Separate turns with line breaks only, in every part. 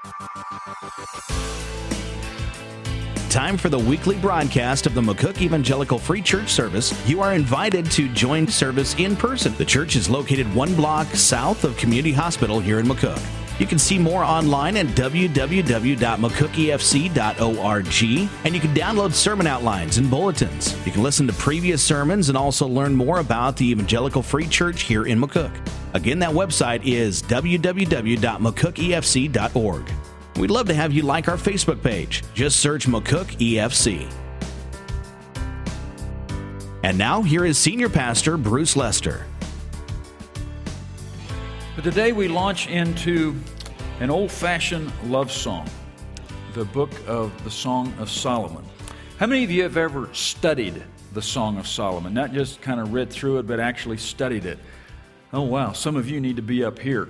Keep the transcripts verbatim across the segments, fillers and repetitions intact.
Time for the weekly broadcast of the McCook Evangelical Free Church service. You are invited to join service in person. The church is located one block south of Community Hospital here in McCook. You can see more online at w w w dot mccook e f c dot org, and you can download sermon outlines and bulletins. You can listen to previous sermons and also learn more about the Evangelical Free Church here in McCook. Again, that website is w w w dot mccook e f c dot org. We'd love to have you like our Facebook page. Just search McCook E F C. And now, here is Senior Pastor Bruce Lester.
But today we launch into an old-fashioned love song, the book of the Song of Solomon. How many of you have ever studied the Song of Solomon? Not just kind of read through it, but actually studied it. Oh, wow. Some of you need to be up here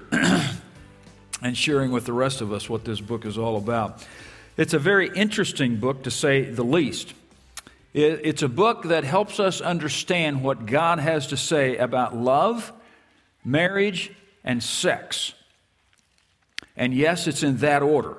and sharing with the rest of us what this book is all about. It's a very interesting book, to say the least. It's a book that helps us understand what God has to say about love, marriage, and sex. And yes, it's in that order.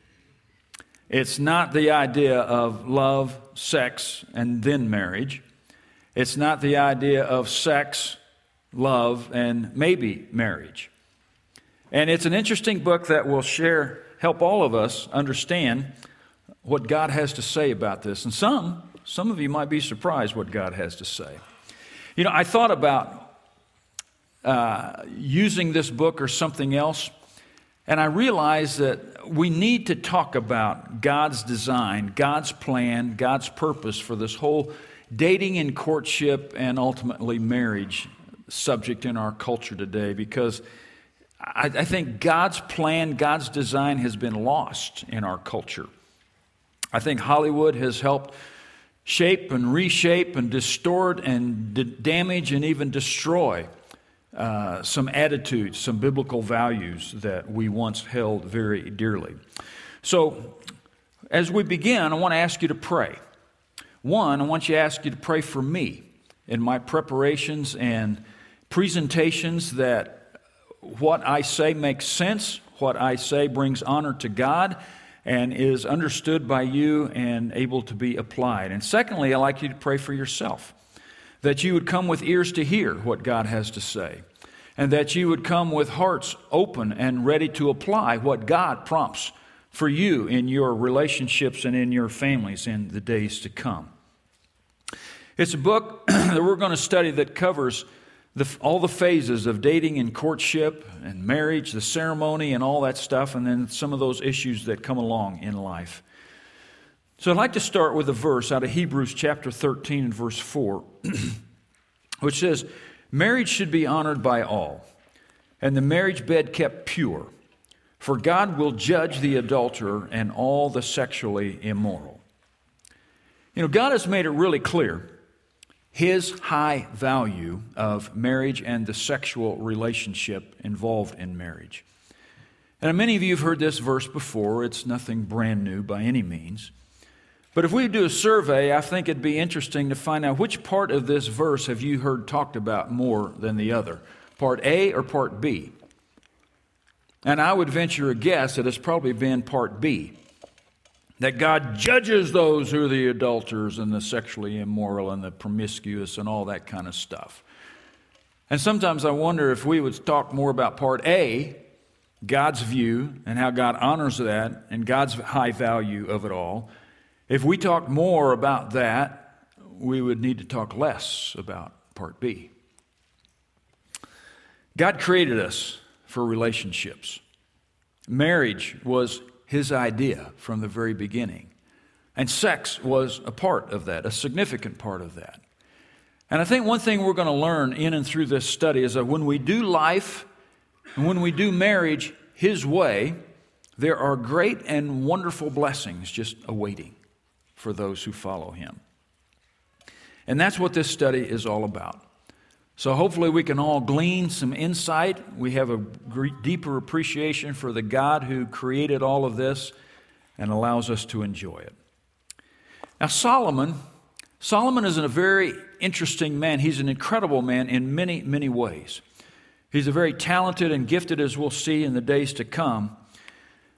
It's not the idea of love, sex, and then marriage. It's not the idea of sex, love, and maybe marriage. And it's an interesting book that will share, help all of us understand what God has to say about this. And some, some of you might be surprised what God has to say. You know, I thought about uh, using this book or something else, and I realized that we need to talk about God's design, God's plan, God's purpose for this whole dating and courtship and ultimately marriage subject in our culture today, because I, I think God's plan, God's design has been lost in our culture. I think Hollywood has helped shape and reshape and distort and d- damage and even destroy uh, some attitudes, some biblical values that we once held very dearly. So, as we begin, I want to ask you to pray. One, I want you to ask you to pray for me in my preparations and presentations, that what I say makes sense, what I say brings honor to God, and is understood by you and able to be applied. And secondly, I'd like you to pray for yourself, that you would come with ears to hear what God has to say, and that you would come with hearts open and ready to apply what God prompts for you in your relationships and in your families in the days to come. It's a book that we're going to study that covers The, all the phases of dating and courtship and marriage, the ceremony and all that stuff, and then some of those issues that come along in life. So I'd like to start with a verse out of Hebrews chapter thirteen and verse four, which says, "Marriage should be honored by all, and the marriage bed kept pure, for God will judge the adulterer and all the sexually immoral." You know, God has made it really clear His high value of marriage and the sexual relationship involved in marriage. And many of you have heard this verse before. It's nothing brand new by any means. But if we do a survey, I think it'd be interesting to find out which part of this verse have you heard talked about more than the other, part A or part B? And I would venture a guess that it's probably been part B. That God judges those who are the adulterers and the sexually immoral and the promiscuous and all that kind of stuff. And sometimes I wonder if we would talk more about part A, God's view and how God honors that and God's high value of it all. If we talk more about that, we would need to talk less about part B. God created us for relationships. Marriage was His idea from the very beginning. And sex was a part of that, a significant part of that. And I think one thing we're going to learn in and through this study is that when we do life and when we do marriage His way, there are great and wonderful blessings just awaiting for those who follow Him. And that's what this study is all about. So hopefully we can all glean some insight. We have a deeper appreciation for the God who created all of this and allows us to enjoy it. Now Solomon, Solomon is a very interesting man. He's an incredible man in many, many ways. He's a very talented and gifted, as we'll see in the days to come.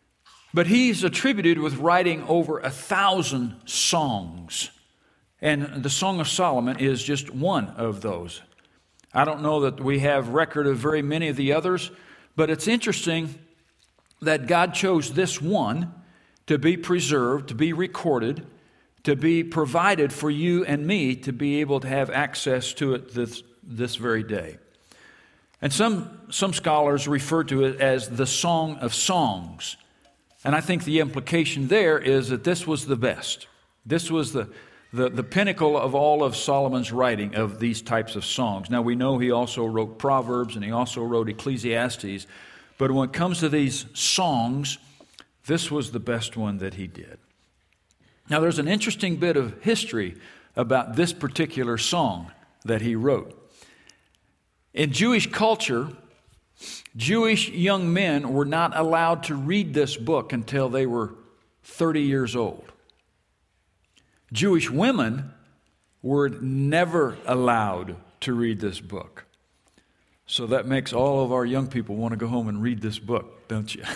But he's attributed with writing over a thousand songs. And the Song of Solomon is just one of those. I don't know that we have record of very many of the others, but it's interesting that God chose this one to be preserved, to be recorded, to be provided for you and me to be able to have access to it this, this very day. And some, some scholars refer to it as the Song of Songs. And I think the implication there is that this was the best. This was the, the, the pinnacle of all of Solomon's writing of these types of songs. Now we know he also wrote Proverbs and he also wrote Ecclesiastes. But when it comes to these songs, this was the best one that he did. Now, there's an interesting bit of history about this particular song that he wrote. In Jewish culture, Jewish young men were not allowed to read this book until they were thirty years old. Jewish women were never allowed to read this book. So that makes all of our young people want to go home and read this book, don't you?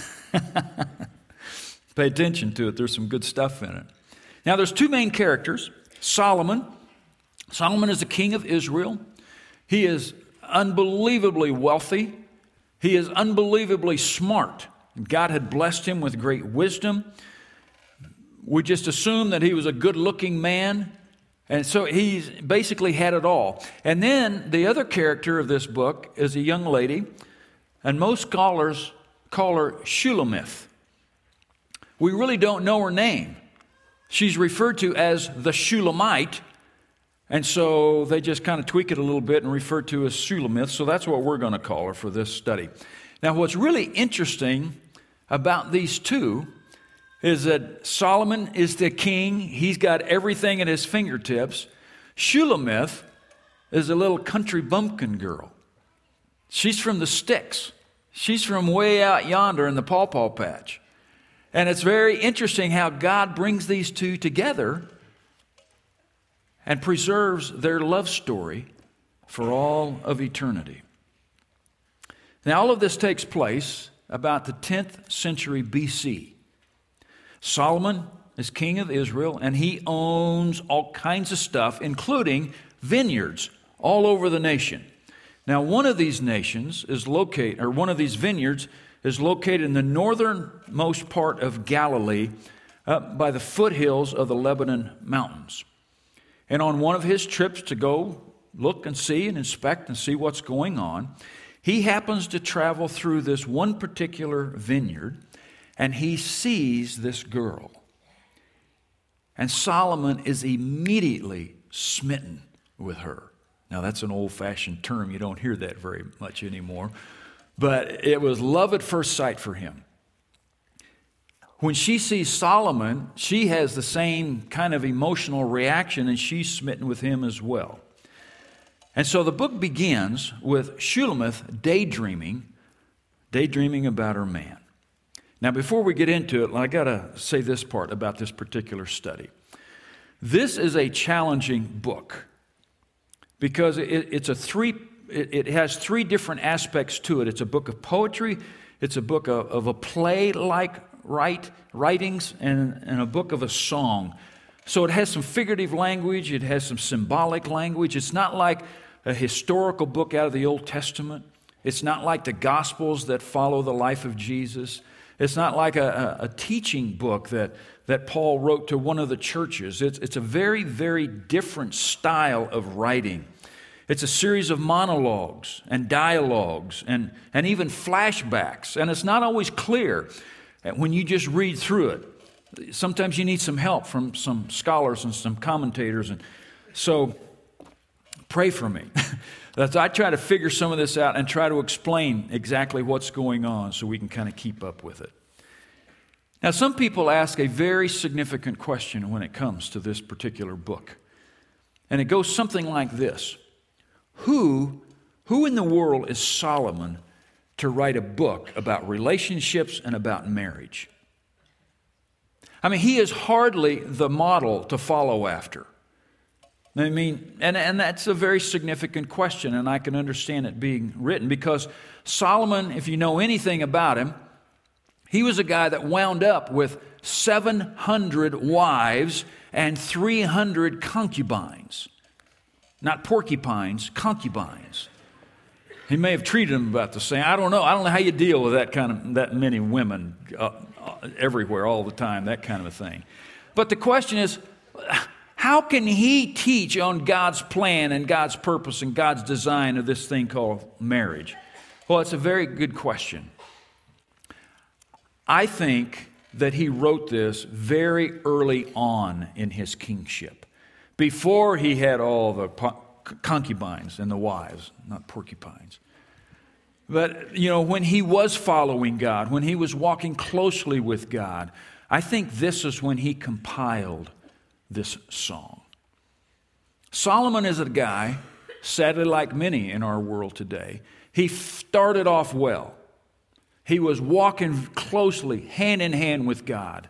Pay attention to it. There's some good stuff in it. Now, there's two main characters. Solomon. Solomon is the king of Israel. He is unbelievably wealthy. He is unbelievably smart. God had blessed him with great wisdom. We just assume that he was a good-looking man. And so he's basically had it all. And then the other character of this book is a young lady, and most scholars call her Shulamith. We really don't know her name. She's referred to as the Shulamite, and so they just kind of tweak it a little bit and refer to as Shulamith, so that's what we're going to call her for this study. Now, what's really interesting about these two is that Solomon is the king. He's got everything at his fingertips. Shulamith is a little country bumpkin girl. She's from the sticks. She's from way out yonder in the pawpaw patch. And it's very interesting how God brings these two together and preserves their love story for all of eternity. Now, all of this takes place about the tenth century B C. Solomon is king of Israel, and he owns all kinds of stuff, including vineyards all over the nation. Now, one of these nations is located, or one of these vineyards is located in the northernmost part of Galilee, up by the foothills of the Lebanon mountains. And on one of his trips to go look and see and inspect and see what's going on, he happens to travel through this one particular vineyard, and he sees this girl. And Solomon is immediately smitten with her. Now, that's an old-fashioned term. You don't hear that very much anymore. But it was love at first sight for him. When she sees Solomon, she has the same kind of emotional reaction, and she's smitten with him as well. And so the book begins with Shulamith daydreaming, daydreaming about her man. Now, before we get into it, I got to say this part about this particular study. This is a challenging book because it, it's a three. It, it has three different aspects to it. It's a book of poetry, it's a book of, of a play-like write, writings, and, and a book of a song. So it has some figurative language, it has some symbolic language. It's not like a historical book out of the Old Testament. It's not like the Gospels that follow the life of Jesus. It's not like a, a, a teaching book that, that Paul wrote to one of the churches. It's, it's a very, very different style of writing. It's a series of monologues and dialogues and, and even flashbacks. And it's not always clear when you just read through it. Sometimes you need some help from some scholars and some commentators. And so pray for me. That's, I try to figure some of this out and try to explain exactly what's going on so we can kind of keep up with it. Now, some people ask a very significant question when it comes to this particular book. And it goes something like this. Who, who in the world is Solomon to write a book about relationships and about marriage? I mean, he is hardly the model to follow after. I mean, and, and that's a very significant question, and I can understand it being written because Solomon, if you know anything about him, He was a guy that wound up with seven hundred wives and three hundred concubines. Not porcupines, concubines. He may have treated them about the same. I don't know. I don't know how you deal with that kind of, that many women uh, everywhere all the time, that kind of a thing. But the question is, how can he teach on God's plan and God's purpose and God's design of this thing called marriage? Well, it's a very good question. I think that he wrote this very early on in his kingship, before he had all the concubines and the wives, not porcupines. But, you know, when he was following God, when he was walking closely with God, I think this is when he compiled this song. Solomon is a guy, sadly like many in our world today, he started off well. He was walking closely, hand in hand with God.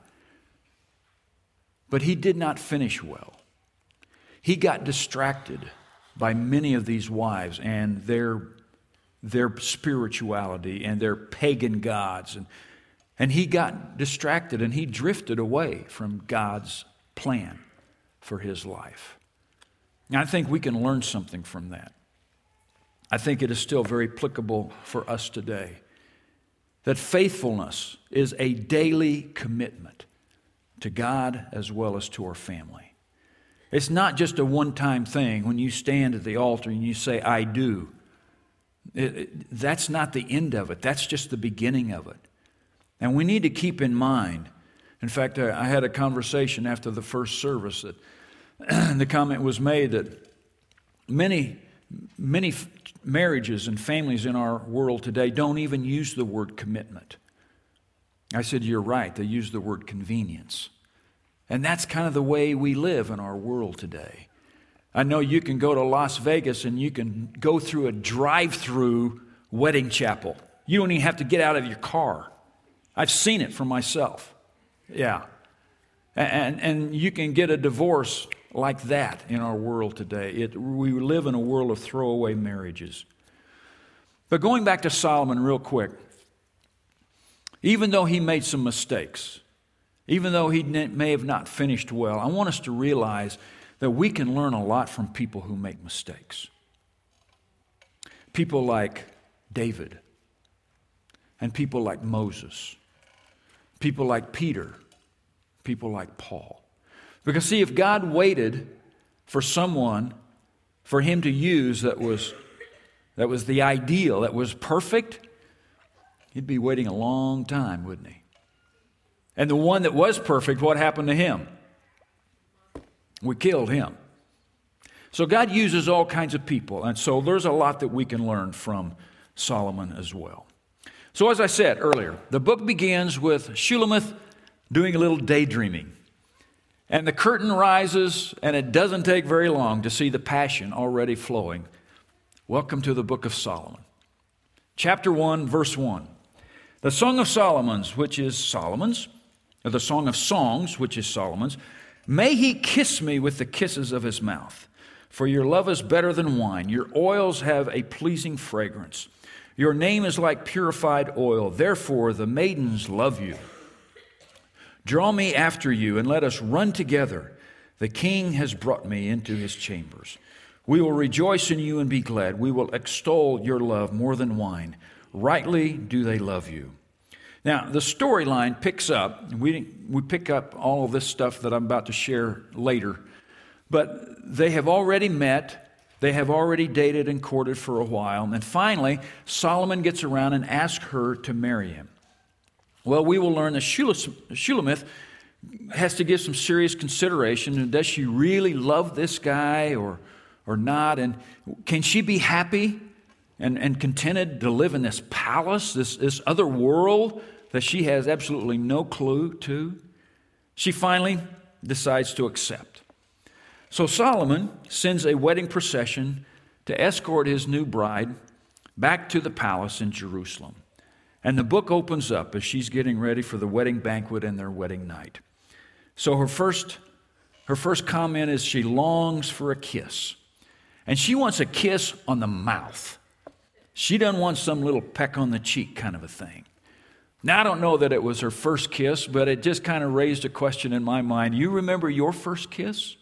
But he did not finish well. He got distracted by many of these wives and their, their spirituality and their pagan gods. And, and he got distracted and he drifted away from God's plan for his life. And I think we can learn something from that. I think it is still very applicable for us today. That faithfulness is a daily commitment to God as well as to our family. It's not just a one-time thing when you stand at the altar and you say, I do. It, it, that's not the end of it. That's just the beginning of it. And we need to keep in mind. In fact, I, I had a conversation after the first service that the comment was made that many, many marriages and families in our world today don't even use the word commitment. I said, you're right. They use the word convenience. And that's kind of the way we live in our world today. I know you can go to Las Vegas and you can go through a drive-through wedding chapel. You don't even have to get out of your car. I've seen it for myself. Yeah. And, and you can get a divorce like that in our world today. It, we live in a world of throwaway marriages. But going back to Solomon real quick, even though he made some mistakes, even though he may have not finished well, I want us to realize that we can learn a lot from people who make mistakes. People like David, and people like Moses, people like Peter, people like Paul. Because see, if God waited for someone for him to use that was, that was the ideal, that was perfect, he'd be waiting a long time, wouldn't he? And the one that was perfect, what happened to him? We killed him. So God uses all kinds of people, and so there's a lot that we can learn from Solomon as well. So as I said earlier, the book begins with Shulamith doing a little daydreaming. And the curtain rises, and it doesn't take very long to see the passion already flowing. Welcome to the book of Solomon. Chapter one, verse one. The Song of Solomon's, which is Solomon's, or the Song of Songs, which is Solomon's, may he kiss me with the kisses of his mouth. For your love is better than wine. Your oils have a pleasing fragrance. Your name is like purified oil. Therefore, the maidens love you. Draw me after you, and let us run together. The king has brought me into his chambers. We will rejoice in you and be glad. We will extol your love more than wine. Rightly do they love you. Now, the storyline picks up. We, we pick up all of this stuff that I'm about to share later. But they have already met. They have already dated and courted for a while. And finally, Solomon gets around and asks her to marry him. Well, we will learn that Shulamith has to give some serious consideration. Does she really love this guy or, or not? And can she be happy and, and contented to live in this palace, this, this other world that she has absolutely no clue to? She finally decides to accept. So Solomon sends a wedding procession to escort his new bride back to the palace in Jerusalem. And the book opens up as she's getting ready for the wedding banquet and their wedding night. So her first, her first comment is she longs for a kiss. And she wants a kiss on the mouth. She doesn't want some little peck on the cheek kind of a thing. Now, I don't know that it was her first kiss, but it just kind of raised a question in my mind. You remember your first kiss?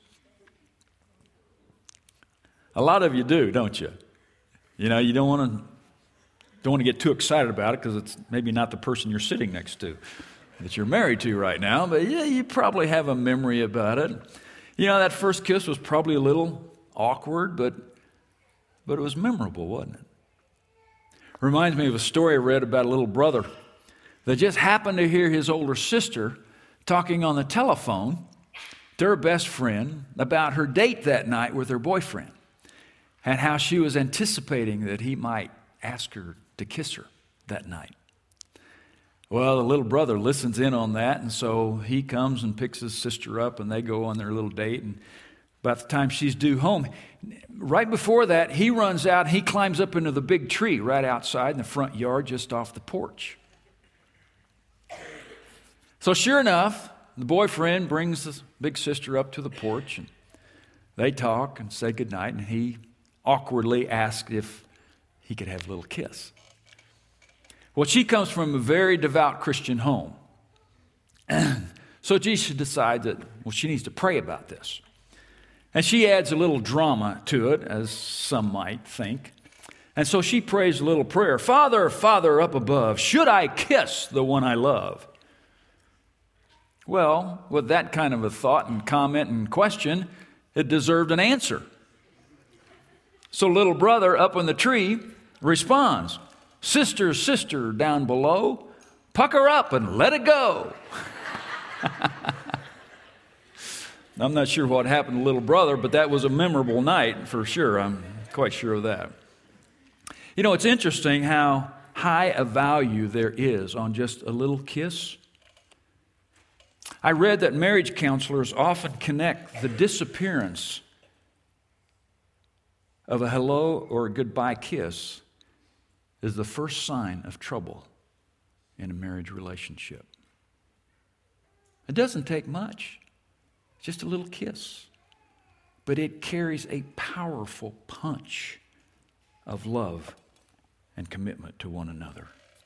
A lot of you do, don't you? You know, you don't want to don't want to get too excited about it because it's maybe not the person you're sitting next to that you're married to right now, but yeah, you probably have a memory about it. You know, that first kiss was probably a little awkward, but but it was memorable, wasn't it? Reminds me of a story I read about a little brother that just happened to hear his older sister talking on the telephone to her best friend about her date that night with her boyfriend and how she was anticipating that he might ask her to kiss her that night. Well, the little brother listens in on that, and so he comes and picks his sister up, and they go on their little date, and about the time she's due home, right before that, he runs out, and he climbs up into the big tree right outside in the front yard just off the porch. So sure enough, the boyfriend brings the big sister up to the porch, and they talk and say goodnight, and he awkwardly asks if he could have a little kiss. Well, she comes from a very devout Christian home. So she decides that, well, she needs to pray about this. And she adds a little drama to it, as some might think. And so she prays a little prayer. Father, Father up above, should I kiss the one I love? Well, with that kind of a thought and comment and question, it deserved an answer. So little brother up in the tree responds, sister, sister down below, pucker up and let it go. I'm not sure what happened to little brother, but that was a memorable night for sure. I'm quite sure of that. You know, it's interesting how high a value there is on just a little kiss. I read that marriage counselors often connect the disappearance of a hello or a goodbye kiss is the first sign of trouble in a marriage relationship. It doesn't take much, just a little kiss, but it carries a powerful punch of love and commitment to one another.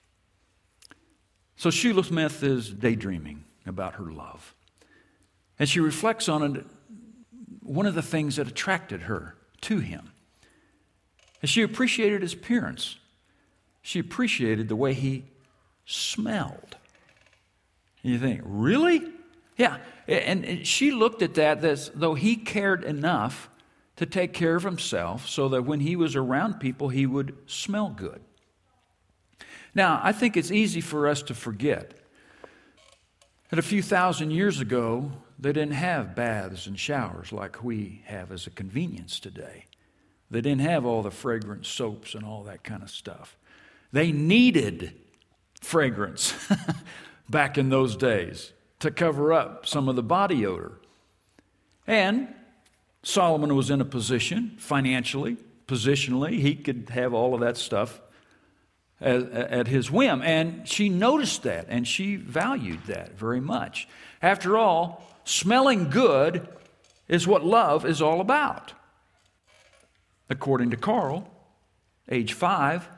So Sheila Smith is daydreaming about her love, and she reflects on it, one of the things that attracted her to him. And she appreciated his appearance. She appreciated the way he smelled. And you think, really? Yeah. And she looked at that as though he cared enough to take care of himself so that when he was around people, he would smell good. Now, I think it's easy for us to forget that a few thousand years ago, they didn't have baths and showers like we have as a convenience today. They didn't have all the fragrant soaps and all that kind of stuff. They needed fragrance back in those days to cover up some of the body odor. And Solomon was in a position, financially, positionally, he could have all of that stuff at, at his whim. And she noticed that, and she valued that very much. After all, smelling good is what love is all about. According to Carl, age five,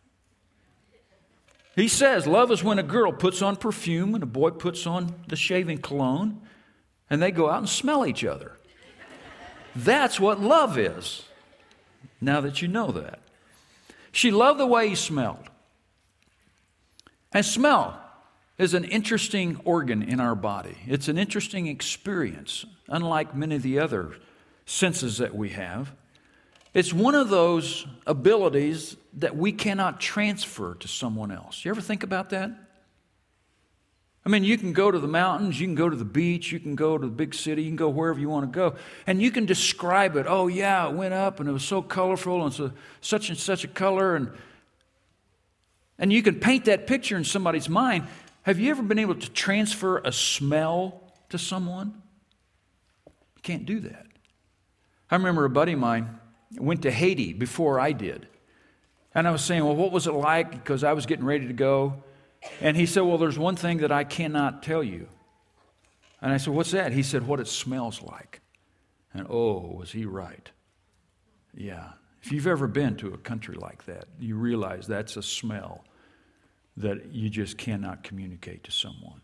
he says, love is when a girl puts on perfume and a boy puts on the shaving cologne and they go out and smell each other. That's what love is, now that you know that. She loved the way he smelled. And smell is an interesting organ in our body. It's an interesting experience, unlike many of the other senses that we have. It's one of those abilities that we cannot transfer to someone else. You ever think about that? I mean, you can go to the mountains, you can go to the beach, you can go to the big city, you can go wherever you want to go, and you can describe it. Oh, yeah, it went up, and it was so colorful, and so such and such a color, and and you can paint that picture in somebody's mind. Have you ever been able to transfer a smell to someone? You can't do that. I remember a buddy of mine went to Haiti before I did. And I was saying, well, what was it like? Because I was getting ready to go. And he said, well, there's one thing that I cannot tell you. And I said, what's that? He said, what it smells like. And oh, was he right. Yeah. If you've ever been to a country like that, you realize that's a smell that you just cannot communicate to someone.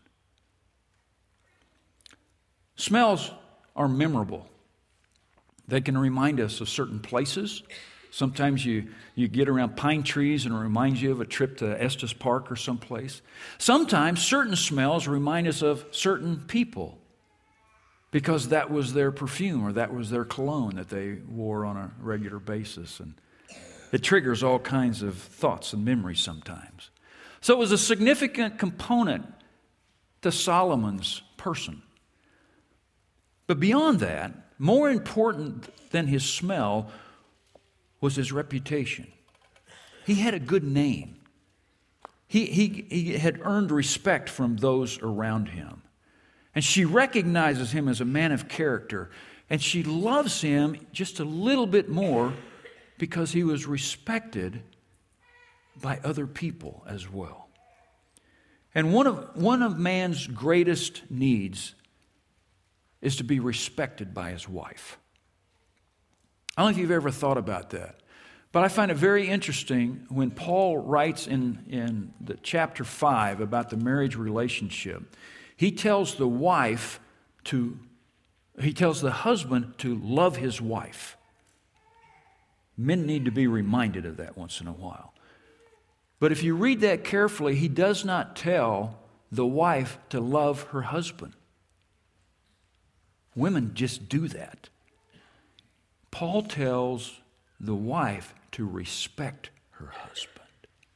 Smells are memorable. They can remind us of certain places. Sometimes you, you get around pine trees and it reminds you of a trip to Estes Park or someplace. Sometimes certain smells remind us of certain people because that was their perfume or that was their cologne that they wore on a regular basis. And it triggers all kinds of thoughts and memories sometimes. So it was a significant component to Solomon's person. But beyond that, more important than his smell was his reputation. He had a good name. He, he, he had earned respect from those around him. And she recognizes him as a man of character. And she loves him just a little bit more because he was respected by other people as well. And one of, one of man's greatest needs is to be respected by his wife. I don't know if you've ever thought about that, but I find it very interesting when Paul writes in, in the chapter five about the marriage relationship. He tells the wife to, he tells the husband to love his wife. Men need to be reminded of that once in a while. But if you read that carefully, he does not tell the wife to love her husband. Women just do that. Paul tells the wife to respect her husband.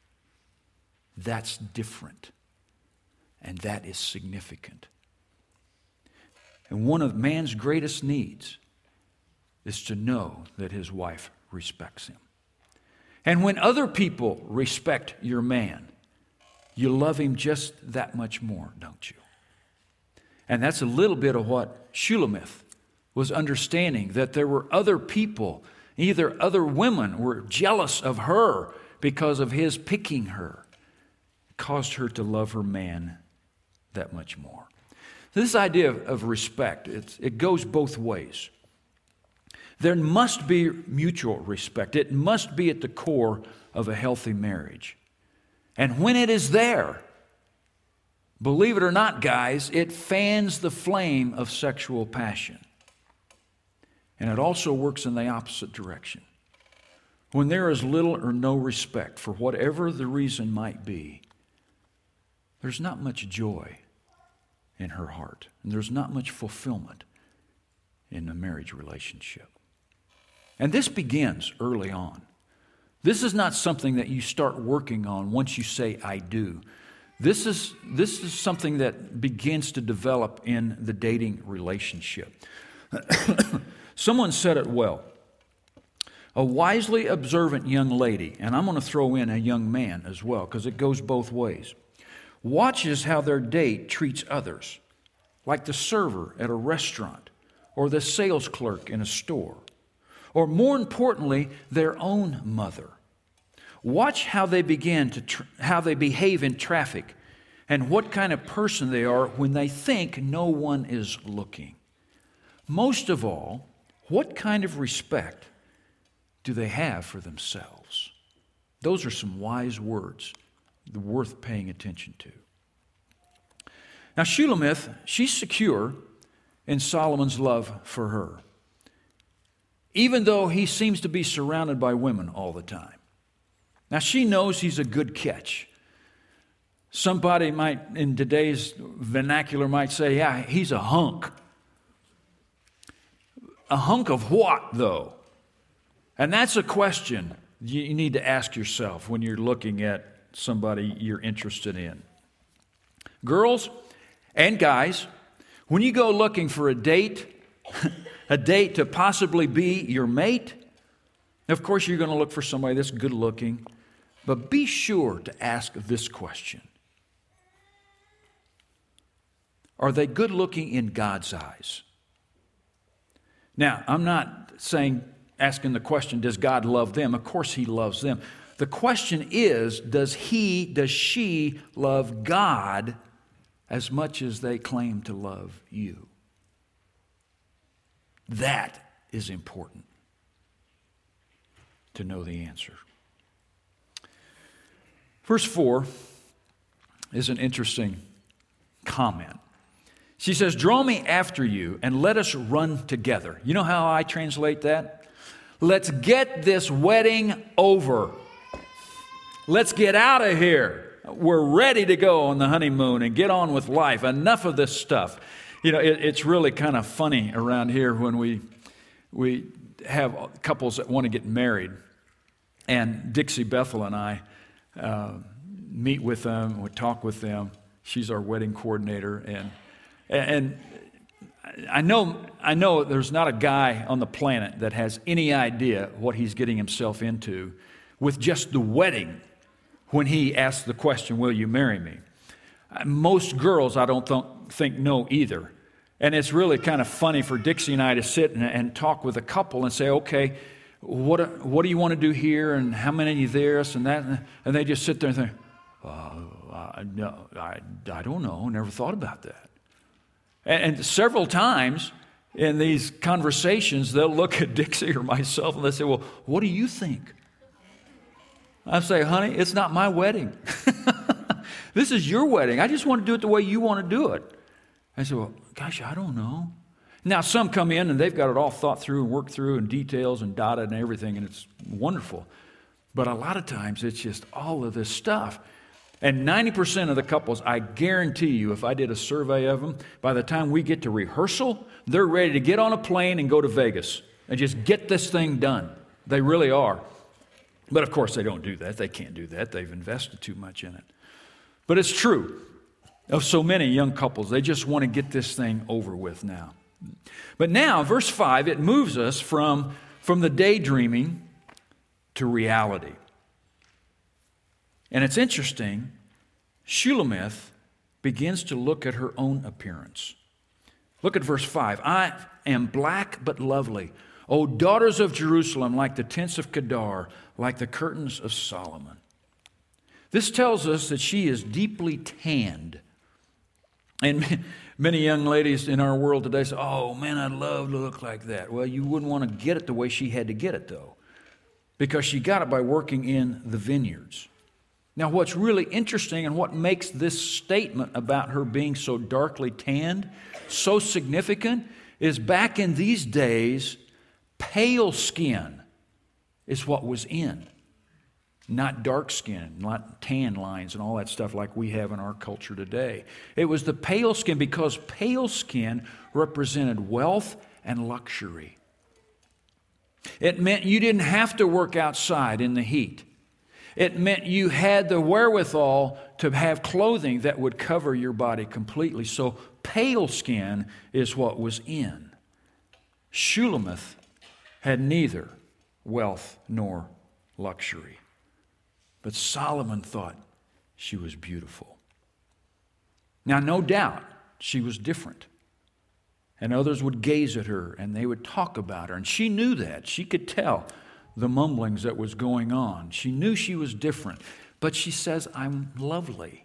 That's different, and that is significant. And one of man's greatest needs is to know that his wife respects him. And when other people respect your man, you love him just that much more, don't you? And that's a little bit of what Shulamith was understanding, that there were other people, either other women were jealous of her because of his picking her. It caused her to love her man that much more. This idea of, of respect, it's, it goes both ways. There must be mutual respect. It must be at the core of a healthy marriage. And when it is there, believe it or not, guys, it fans the flame of sexual passion. And it also works in the opposite direction. When there is little or no respect for whatever the reason might be, there's not much joy in her heart. And there's not much fulfillment in the marriage relationship. And this begins early on. This is not something that you start working on once you say, I do. This is, this is something that begins to develop in the dating relationship. Someone said it well. A wisely observant young lady, and I'm going to throw in a young man as well, because it goes both ways, watches how their date treats others, like the server at a restaurant or the sales clerk in a store, or more importantly, their own mother. Watch how they begin to tr- how they behave in traffic and what kind of person they are when they think no one is looking. Most of all, what kind of respect do they have for themselves? Those are some wise words worth paying attention to. Now, Shulamith, she's secure in Solomon's love for her, even though he seems to be surrounded by women all the time. Now, she knows he's a good catch. Somebody might, in today's vernacular, might say, yeah, he's a hunk. A hunk of what, though? And that's a question you need to ask yourself when you're looking at somebody you're interested in. Girls and guys, when you go looking for a date, a date to possibly be your mate, of course you're going to look for somebody that's good looking, but be sure to ask this question. Are they good looking in God's eyes? Now, I'm not saying, asking the question, does God love them? Of course he loves them. The question is, does he, does she love God as much as they claim to love you? That is important to know the answer. Verse four, is an interesting comment. She says, "Draw me after you and let us run together." You know how I translate that? Let's get this wedding over. Let's get out of here. We're ready to go on the honeymoon and get on with life. Enough of this stuff. You know, it, it's really kind of funny around here when we we have couples that want to get married. And Dixie Bethel and I uh, meet with them, we talk with them. She's our wedding coordinator, and and I know I know there's not a guy on the planet that has any idea what he's getting himself into with just the wedding when he asks the question, "Will you marry me?" Most girls, I don't th- think know either. And it's really kind of funny for Dixie and I to sit and, and talk with a couple and say, "Okay, what what do you want to do here, and how many of this and that?" And they just sit there and think, uh, I, no, I, I don't know, never thought about that. And, and several times in these conversations, they'll look at Dixie or myself and they'll say, "Well, what do you think?" I say, "Honey, it's not my wedding. This is your wedding. I just want to do it the way you want to do it." I say, "Well, gosh, I don't know." Now, some come in and they've got it all thought through and worked through and details and dotted and everything, and it's wonderful. But a lot of times it's just all of this stuff. And ninety percent of the couples, I guarantee you, if I did a survey of them, by the time we get to rehearsal, they're ready to get on a plane and go to Vegas and just get this thing done. They really are. But of course, they don't do that. They can't do that. They've invested too much in it. But it's true of so many young couples. They just want to get this thing over with now. But now, verse five, it moves us from, from the daydreaming to reality. And it's interesting, Shulamith begins to look at her own appearance. Look at verse five. "I am black but lovely, O daughters of Jerusalem, like the tents of Kedar, like the curtains of Solomon." This tells us that she is deeply tanned. And many young ladies in our world today say, "Oh, man, I'd love to look like that." Well, you wouldn't want to get it the way she had to get it, though, because she got it by working in the vineyards. Now, what's really interesting and what makes this statement about her being so darkly tanned so significant is back in these days, pale skin is what was in. Not dark skin, not tan lines and all that stuff like we have in our culture today. It was the pale skin because pale skin represented wealth and luxury. It meant you didn't have to work outside in the heat. It meant you had the wherewithal to have clothing that would cover your body completely. So pale skin is what was in. Shulamith had neither wealth nor luxury. But Solomon thought she was beautiful. Now, no doubt, she was different. And others would gaze at her and they would talk about her. And she knew that. She could tell the mumblings that was going on. She knew she was different. But she says, "I'm lovely."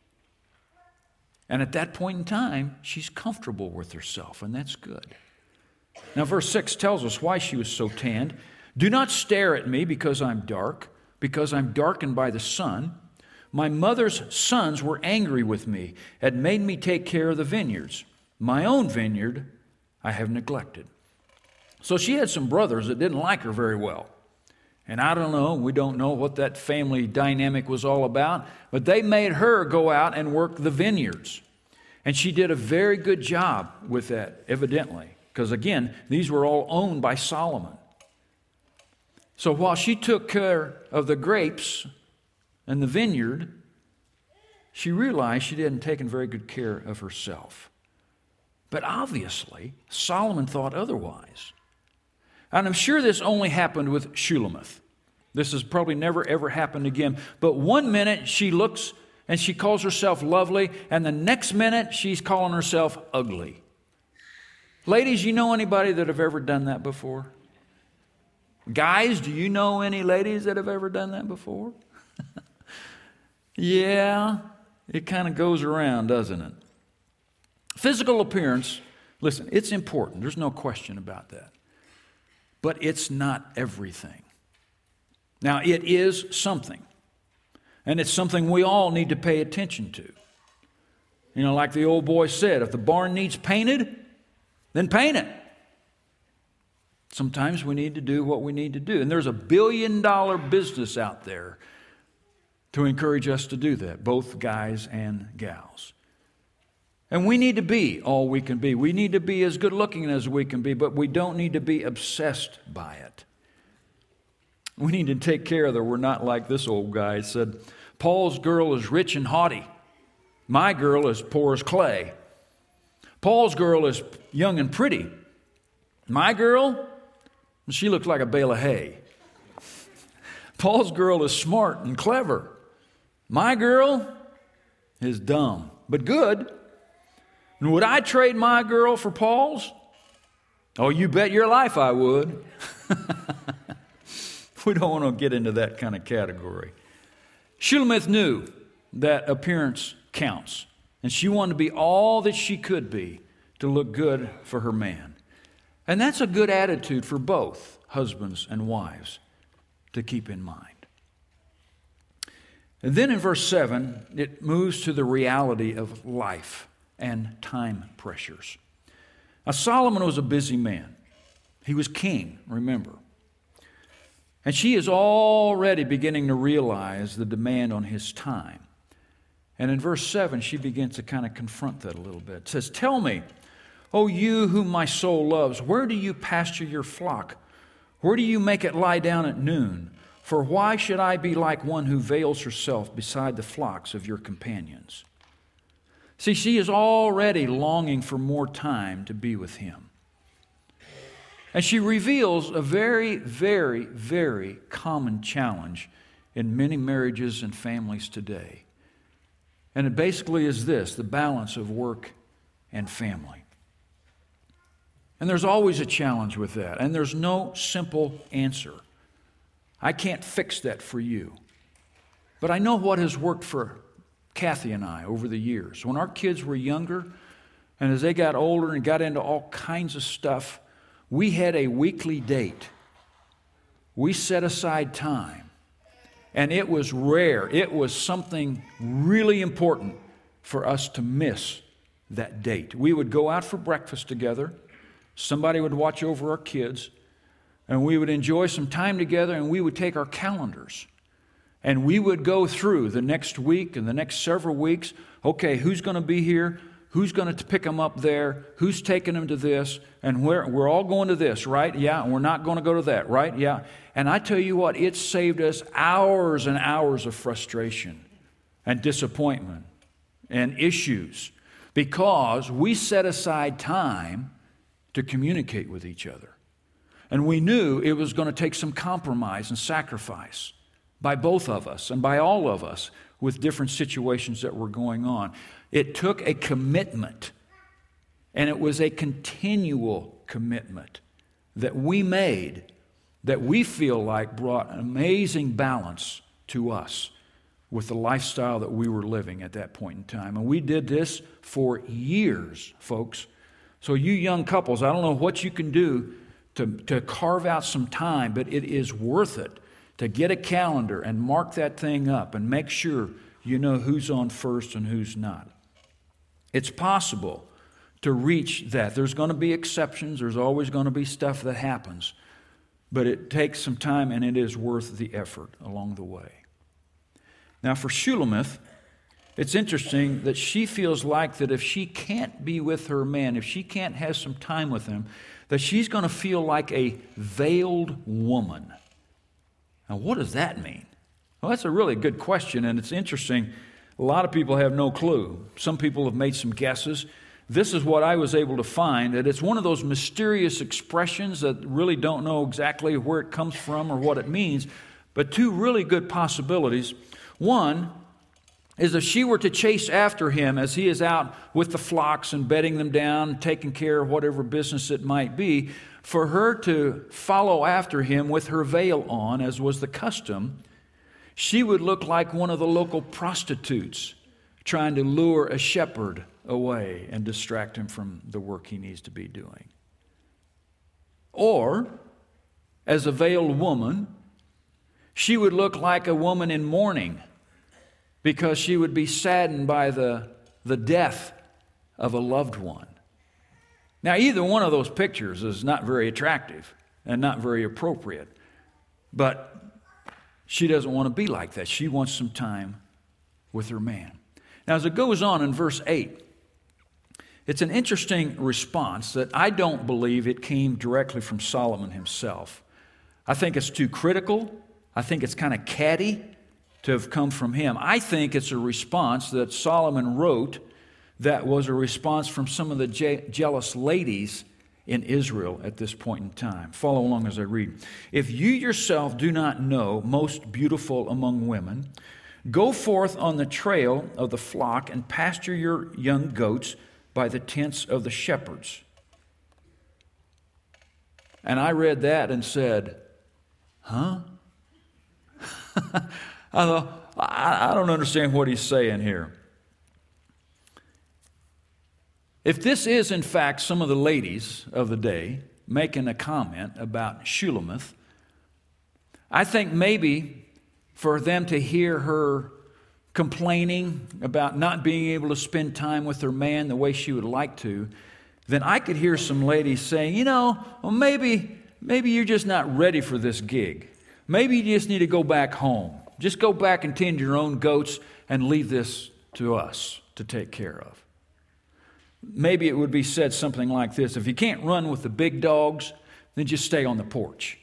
And at that point in time, she's comfortable with herself, and that's good. Now, verse six tells us why she was so tanned. "Do not stare at me because I'm dark, because I'm darkened by the sun. My mother's sons were angry with me and made me take care of the vineyards. My own vineyard I have neglected." So she had some brothers that didn't like her very well. And I don't know, we don't know what that family dynamic was all about, but they made her go out and work the vineyards. And she did a very good job with that, evidently, because again, these were all owned by Solomon. So while she took care of the grapes and the vineyard, she realized she hadn't taken very good care of herself. But obviously, Solomon thought otherwise. And I'm sure this only happened with Shulamith. This has probably never, ever happened again. But one minute she looks and she calls herself lovely, and the next minute she's calling herself ugly. Ladies, you know anybody that have ever done that before? Guys, do you know any ladies that have ever done that before? Yeah, it kind of goes around, doesn't it? Physical appearance, listen, it's important. There's no question about that. But it's not everything. Now, it is something. And it's something we all need to pay attention to. You know, like the old boy said, if the barn needs painted, then paint it. Sometimes we need to do what we need to do. And there's a billion dollar business out there to encourage us to do that, both guys and gals. And we need to be all we can be. We need to be as good looking as we can be, but we don't need to be obsessed by it. We need to take care that we're not like this old guy said, Paul's girl is rich and haughty. My girl is poor as clay. Paul's girl is young and pretty. My girl, she looks like a bale of hay. Paul's girl is smart and clever. My girl is dumb, but good. And would I trade my girl for Paul's? Oh, you bet your life I would. We don't want to get into that kind of category. Shulamith knew that appearance counts, and she wanted to be all that she could be to look good for her man. And that's a good attitude for both husbands and wives to keep in mind. And then in verse seven, it moves to the reality of life and time pressures. Now, Solomon was a busy man. He was king, remember. And she is already beginning to realize the demand on his time. And in verse seven, she begins to kind of confront that a little bit. It says, tell me, O you whom my soul loves, where do you pasture your flock? Where do you make it lie down at noon? For why should I be like one who veils herself beside the flocks of your companions? See, she is already longing for more time to be with him. And she reveals a very, very, very common challenge in many marriages and families today. And it basically is this, the balance of work and family. And there's always a challenge with that, and there's no simple answer. I can't fix that for you. But I know what has worked for Kathy and I over the years. When our kids were younger, and as they got older and got into all kinds of stuff, we had a weekly date. We set aside time. And it was rare. It was something really important for us to miss that date. We would go out for breakfast together. Somebody would watch over our kids. And we would enjoy some time together, and we would take our calendars. And we would go through the next week and the next several weeks. Okay, who's going to be here? Who's going to pick them up there? Who's taking them to this? And we're, we're all going to this, right? Yeah, and we're not going to go to that, right? Yeah. And I tell you what, it saved us hours and hours of frustration and disappointment and issues because we set aside time to communicate with each other. And we knew it was going to take some compromise and sacrifice by both of us and by all of us with different situations that were going on. It took a commitment, and it was a continual commitment that we made that we feel like brought an amazing balance to us with the lifestyle that we were living at that point in time. And we did this for years, folks. So you young couples, I don't know what you can do to, to carve out some time, but it is worth it to get a calendar and mark that thing up and make sure you know who's on first and who's not. It's possible to reach that. There's going to be exceptions. There's always going to be stuff that happens. But it takes some time, and it is worth the effort along the way. Now, for Shulamith, it's interesting that she feels like that if she can't be with her man, if she can't have some time with him, that she's going to feel like a veiled woman. Now, what does that mean? Well, that's a really good question, and it's interesting. A lot of people have no clue. Some people have made some guesses. This is what I was able to find, that it's one of those mysterious expressions that really don't know exactly where it comes from or what it means, but two really good possibilities. One is if she were to chase after him as he is out with the flocks and bedding them down, taking care of whatever business it might be, for her to follow after him with her veil on, as was the custom, she would look like one of the local prostitutes trying to lure a shepherd away and distract him from the work he needs to be doing. Or, as a veiled woman, she would look like a woman in mourning because she would be saddened by the, the death of a loved one. Now, either one of those pictures is not very attractive and not very appropriate, but she doesn't want to be like that. She wants some time with her man. Now, as it goes on in verse eight, it's an interesting response that I don't believe it came directly from Solomon himself. I think it's too critical. I think it's kind of catty to have come from him. I think it's a response that Solomon wrote that was a response from some of the je- jealous ladies in Israel at this point in time. Follow along as I read. If you yourself do not know, most beautiful among women, go forth on the trail of the flock and pasture your young goats by the tents of the shepherds. And I read that and said, huh? I thought, I, I don't understand what he's saying here. If this is, in fact, some of the ladies of the day making a comment about Shulamith, I think maybe for them to hear her complaining about not being able to spend time with her man the way she would like to, then I could hear some ladies saying, you know, well, maybe, maybe you're just not ready for this gig. Maybe you just need to go back home. Just go back and tend your own goats and leave this to us to take care of. Maybe it would be said something like this: if you can't run with the big dogs, then just stay on the porch.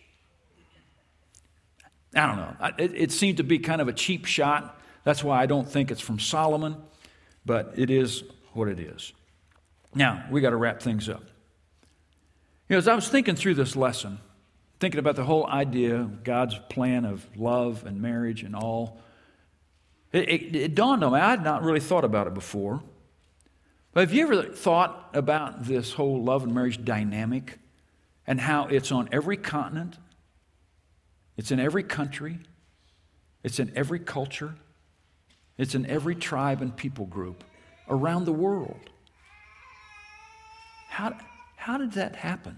I don't know. It, it seemed to be kind of a cheap shot. That's why I don't think it's from Solomon, but it is what it is. Now, we got to wrap things up. You know, as I was thinking through this lesson, thinking about the whole idea of God's plan of love and marriage and all, it, it, it dawned on me. I had not really thought about it before. But have you ever thought about this whole love and marriage dynamic and how it's on every continent, it's in every country, it's in every culture, it's in every tribe and people group around the world? How, how did that happen?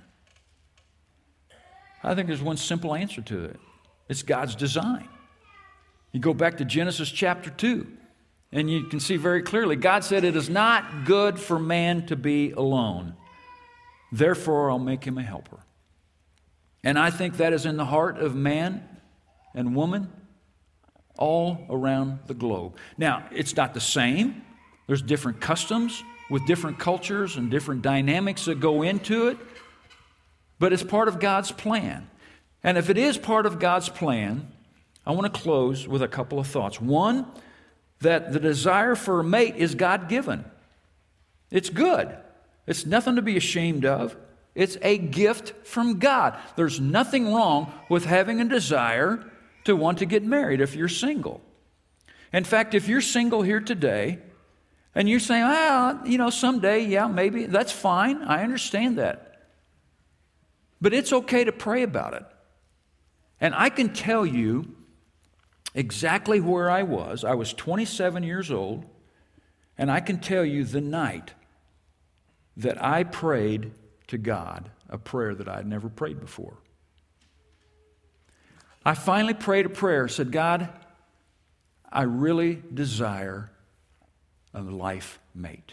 I think there's one simple answer to it. It's God's design. You go back to Genesis chapter two. And you can see very clearly, God said, it is not good for man to be alone. Therefore, I'll make him a helper. And I think that is in the heart of man and woman all around the globe. Now, it's not the same. There's different customs with different cultures and different dynamics that go into it. But it's part of God's plan. And if it is part of God's plan, I want to close with a couple of thoughts. One, that the desire for a mate is God-given. It's good. It's nothing to be ashamed of. It's a gift from God. There's nothing wrong with having a desire to want to get married if you're single. In fact, if you're single here today and you're saying, well, you know, someday, yeah, maybe, that's fine. I understand that. But it's okay to pray about it. And I can tell you exactly where I was. I was twenty-seven years old, and I can tell you the night that I prayed to God a prayer that I had never prayed before. I finally prayed a prayer, said, God, I really desire a life mate.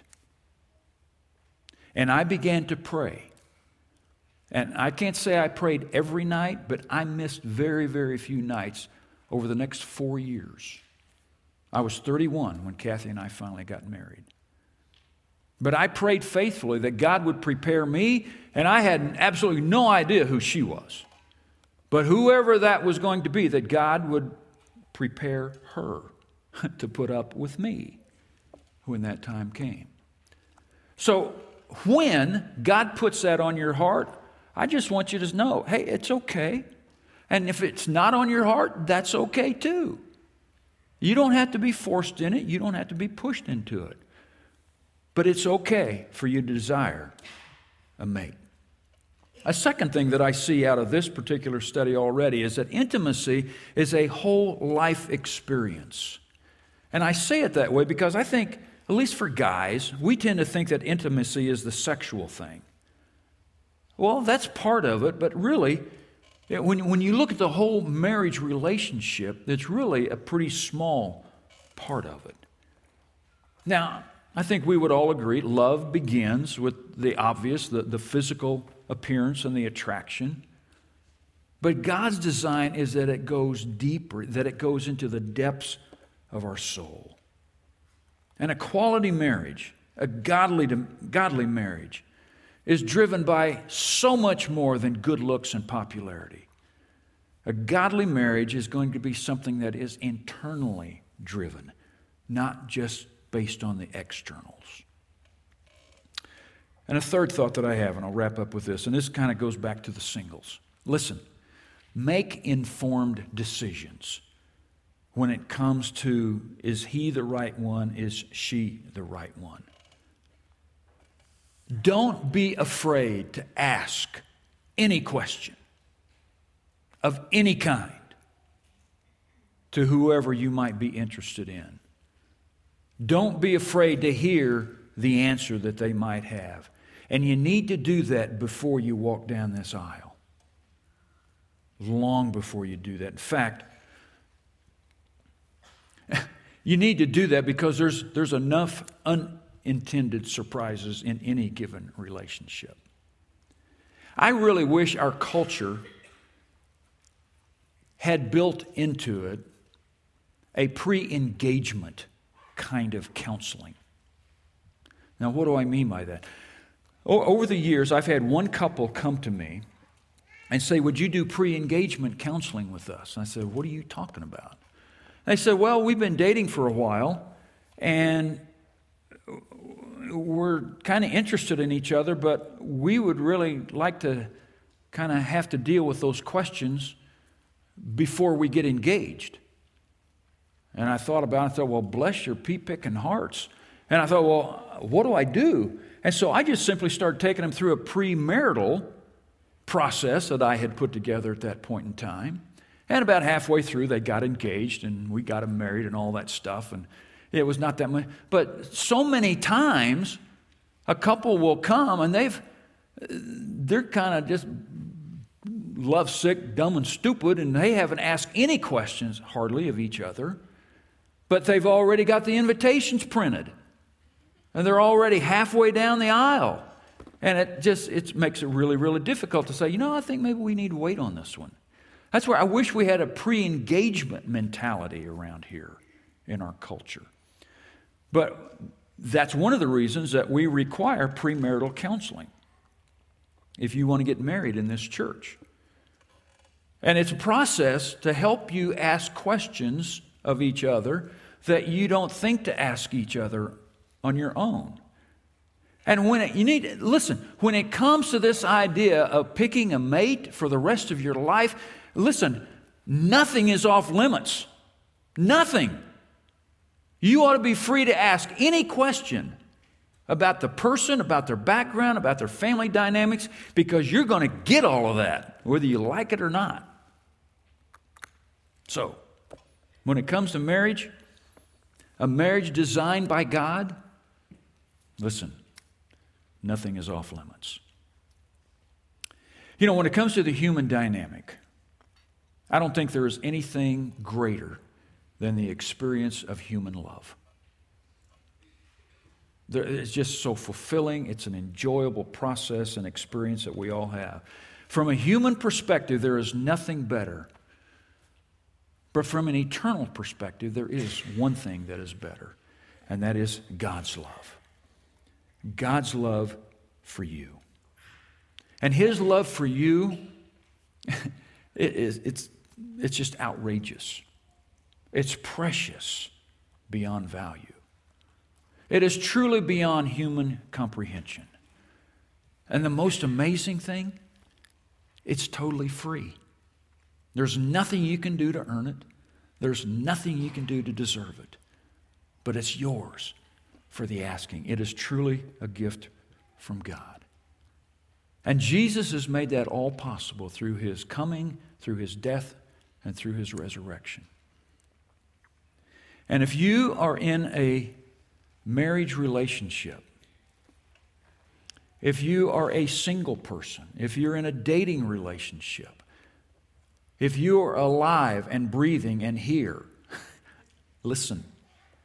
And I began to pray. And I can't say I prayed every night, but I missed very, very few nights over the next four years. I was thirty-one when Kathy and I finally got married. But I prayed faithfully that God would prepare me, and I had absolutely no idea who she was. But whoever that was going to be, that God would prepare her to put up with me when that time came. So when God puts that on your heart, I just want you to know, hey, it's okay. And if it's not on your heart, that's okay too. You don't have to be forced in it. You don't have to be pushed into it. But it's okay for you to desire a mate. A second thing that I see out of this particular study already is that intimacy is a whole life experience. And I say it that way because I think, at least for guys, we tend to think that intimacy is the sexual thing. Well, that's part of it, but really, When, when you look at the whole marriage relationship, it's really a pretty small part of it. Now, I think we would all agree love begins with the obvious, the, the physical appearance and the attraction. But God's design is that it goes deeper, that it goes into the depths of our soul. And a quality marriage, a godly, godly marriage, is driven by so much more than good looks and popularity. A godly marriage is going to be something that is internally driven, not just based on the externals. And a third thought that I have, and I'll wrap up with this, and this kind of goes back to the singles. Listen, make informed decisions when it comes to, is he the right one, is she the right one? Don't be afraid to ask any question of any kind to whoever you might be interested in. Don't be afraid to hear the answer that they might have. And you need to do that before you walk down this aisle. Long before you do that. In fact, you need to do that because there's, there's enough unintended surprises in any given relationship. I really wish our culture had built into it a pre-engagement kind of counseling. Now, what do I mean by that? O- over the years, I've had one couple come to me and say, would you do pre-engagement counseling with us? And I said, what are you talking about? And they said, well, we've been dating for a while, and we're kind of interested in each other, but we would really like to kind of have to deal with those questions before we get engaged. And I thought about it, I thought, well, bless your pea-picking hearts. And I thought, well, what do I do? And so I just simply started taking them through a premarital process that I had put together at that point in time. And about halfway through, they got engaged, and we got them married and all that stuff. And it was not that much. But so many times, a couple will come, and they've, they're kind of just lovesick, dumb, and stupid, and they haven't asked any questions, hardly, of each other. But they've already got the invitations printed. And they're already halfway down the aisle. And it just it makes it really, really difficult to say, you know, I think maybe we need to wait on this one. That's where I wish we had a pre-engagement mentality around here in our culture. But that's one of the reasons that we require premarital counseling if you want to get married in this church. And it's a process to help you ask questions of each other that you don't think to ask each other on your own. And when it, you need, listen, when it comes to this idea of picking a mate for the rest of your life, listen, nothing is off limits. Nothing. You ought to be free to ask any question about the person, about their background, about their family dynamics, because you're going to get all of that, whether you like it or not. So, when it comes to marriage, a marriage designed by God, listen, nothing is off limits. You know, when it comes to the human dynamic, I don't think there is anything greater than the experience of human love. It's just so fulfilling. It's an enjoyable process and experience that we all have. From a human perspective, there is nothing better. But from an eternal perspective, there is one thing that is better, and that is God's love. God's love for you. And His love for you, it is, it's, it's just outrageous. It's precious beyond value. It is truly beyond human comprehension. And the most amazing thing, it's totally free. There's nothing you can do to earn it. There's nothing you can do to deserve it. But it's yours for the asking. It is truly a gift from God. And Jesus has made that all possible through His coming, through His death, and through His resurrection. And if you are in a marriage relationship, if you are a single person, if you're in a dating relationship, if you are alive and breathing and here, listen,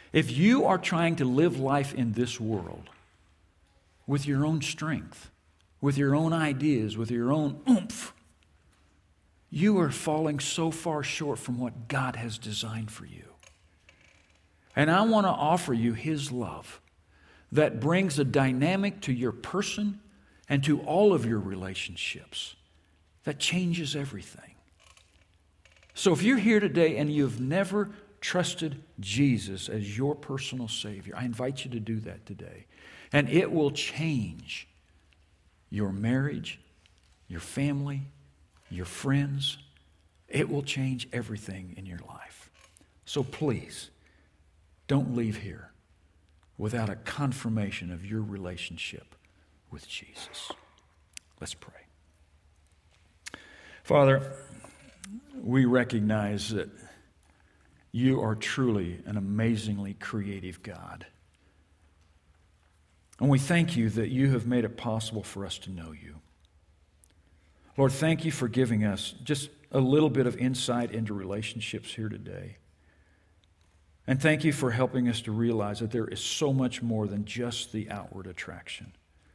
If you are trying to live life in this world with your own strength, with your own ideas, with your own oomph, you are falling so far short from what God has designed for you. And I want to offer you His love that brings a dynamic to your person and to all of your relationships that changes everything. So if you're here today and you've never trusted Jesus as your personal Savior, I invite you to do that today. And it will change your marriage, your family, your friends. It will change everything in your life. So please, don't leave here without a confirmation of your relationship with Jesus. Let's pray. Father, we recognize that You are truly an amazingly creative God. And we thank You that You have made it possible for us to know You. Lord, thank You for giving us just a little bit of insight into relationships here today. And thank You for helping us to realize that there is so much more than just the outward attraction.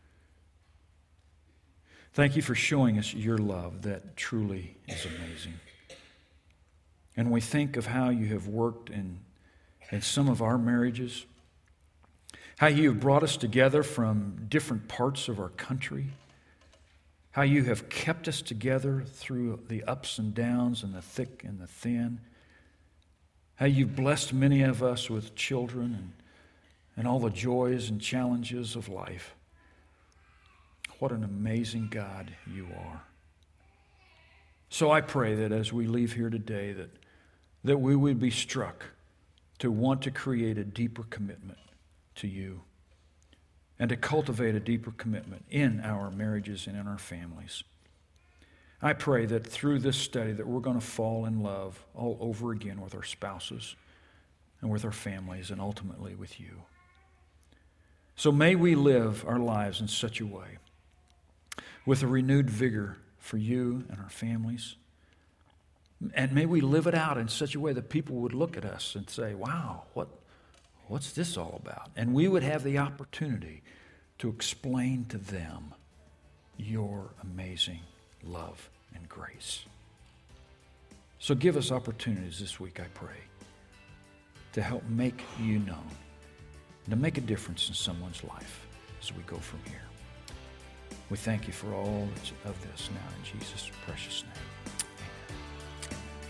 Thank You for showing us Your love that truly is amazing. And we think of how You have worked in, in some of our marriages, how You have brought us together from different parts of our country, how You have kept us together through the ups and downs and the thick and the thin, how You've blessed many of us with children and, and all the joys and challenges of life. What an amazing God You are. So I pray that as we leave here today, that, that we would be struck to want to create a deeper commitment to You and to cultivate a deeper commitment in our marriages and in our families. I pray that through this study that we're going to fall in love all over again with our spouses and with our families and ultimately with You. So may we live our lives in such a way with a renewed vigor for You and our families. And may we live it out in such a way that people would look at us and say, wow, what, what's this all about? And we would have the opportunity to explain to them Your amazing love and grace. So give us opportunities this week, I pray, to help make You known, and to make a difference in someone's life as we go from here. We thank You for all of this now in Jesus' precious name.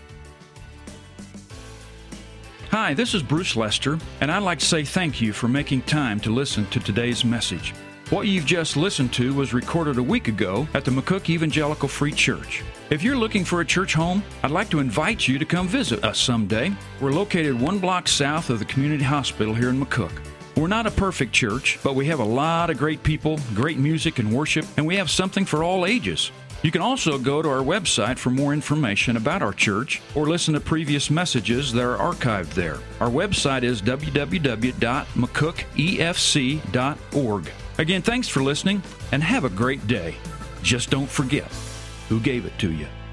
Hi, this is Bruce Lester, and I'd like to say thank you for making time to listen to today's message. What you've just listened to was recorded a week ago at the McCook Evangelical Free Church. If you're looking for a church home, I'd like to invite you to come visit us someday. We're located one block south of the community hospital here in McCook. We're not a perfect church, but we have a lot of great people, great music and worship, and we have something for all ages. You can also go to our website for more information about our church or listen to previous messages that are archived there. Our website is w w w dot mccook e f c dot org. Again, thanks for listening and have a great day. Just don't forget who gave it to you.